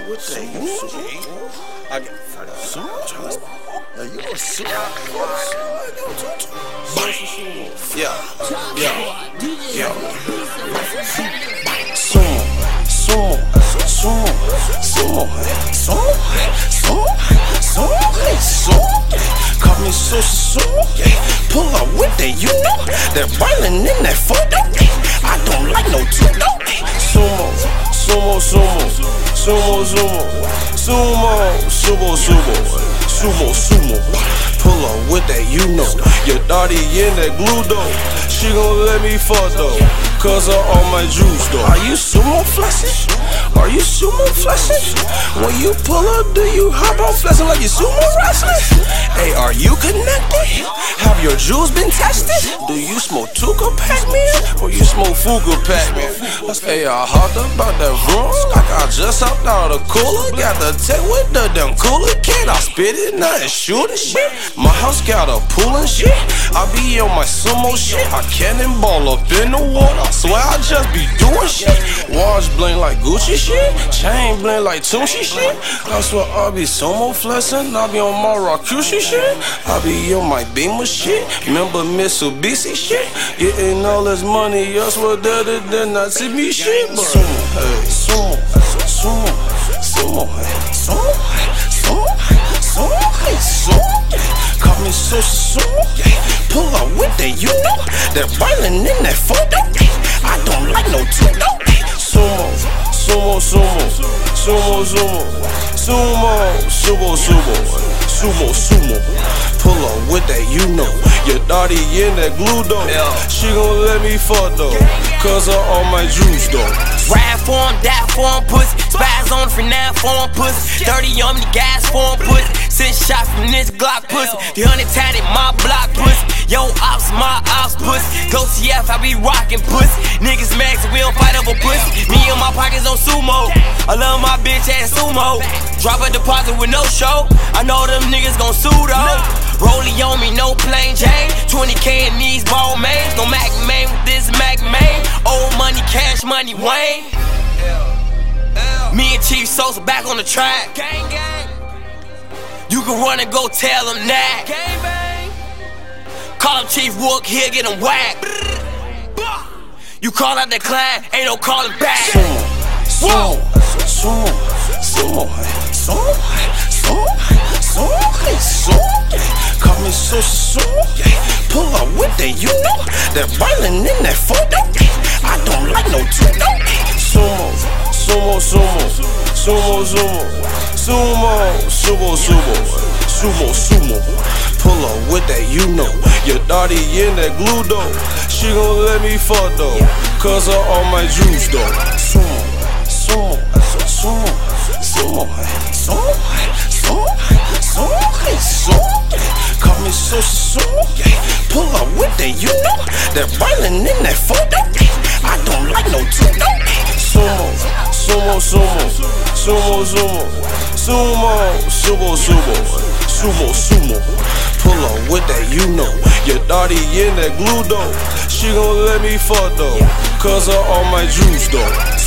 what the hell? I got sumo. Now you a sumo? Yeah. Sumo. Call me sumo. Pull up with that, you know. They're ballin' in that photo. I don't like no tuno. Sumo. Pull up with that, you know. Your daddy in that glue though. She gon' let me fuck though, cause of all my juice though. Are you sumo flexing? Are you sumo flexing? When you pull up, do you hop on flexing like you sumo wrestling? Hey, are you connected? Have your jewels been tested? Do you smoke Tuka Pac-Man or you smoke Fuga Pac-Man? Hey, I hopped up out that room like I just hopped out of the cooler. Got the tech with the damn cooler kid. I spit it, nothing shooting shit. My house got a pool and shit. I be on my sumo shit. I cannonball up in the water. I swear I just be doing shit. Watch bling like Gucci shit. Chain bling like Tunchi shit. I swear I be sumo flexing. I be on my Rakushi shit. I be on my Beamer shit. Remember Mitsubishi shit. Getting all this money, I swear that it did not see me shit. But sumo. Call me sumo. Pull up with that, you know. They're ballin' in that photo. I don't like no tuno. Sumo. Pull up with that, you know. Your daddy in that glue though. She gon' let me fuck though, cause of all my juice though. Ride for him, die for him, pussy. Spies on for now for him, pussy. 30 on me, gas for him, pussy. 6 shots from this Glock, pussy. The 100 tatted my block, pussy. Yo, ops, my ops, pussy. Go CF, I be rockin', pussy. Niggas mad, so we don't fight over pussy. Me and my pockets on sumo. I love my bitch ass sumo. Drop a deposit with no show. I know them niggas gon' sue though. Rollie on me, no plain Jane. 20K in these ball mains. No Mac main with this Mac main. Old money, cash money, Wayne. Me and Chief Sosa back on the track. Gang, gang. You can run and go tell them that. Gang, bang. Call him Chief Wook, he'll get him whacked. You call out the client, ain't no calling back. Sumo. Call me sumo. Pull up with that, you know. They're ballin' in that photo. I don't like no tuno. Sumo. Pull up with that, you know. Your daddy in that glue though. She gon' let me fuck though, cause of all my juice though. Sumo. Call me sumo. Pull up with that, you know. They're ballin' in that photo. I don't like no tuno. Sumo. Pull up with that, you know. Your daddy in that glue though. She gon' let me fuck though, cause of all my juice though.